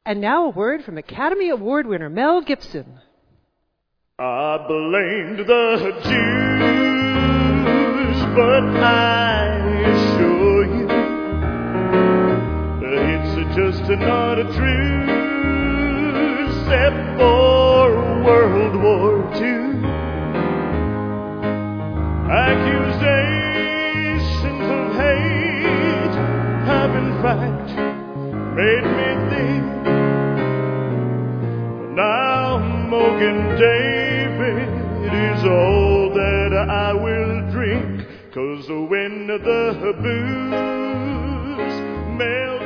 And now a word from Academy Award winner Mel Gibson. I blamed the Jews, but I assure you, it's just not a truth except for World War II. Accusations of hate have in fact made me think. Now Mogan David is all that I will drink, 'cause when the booze melts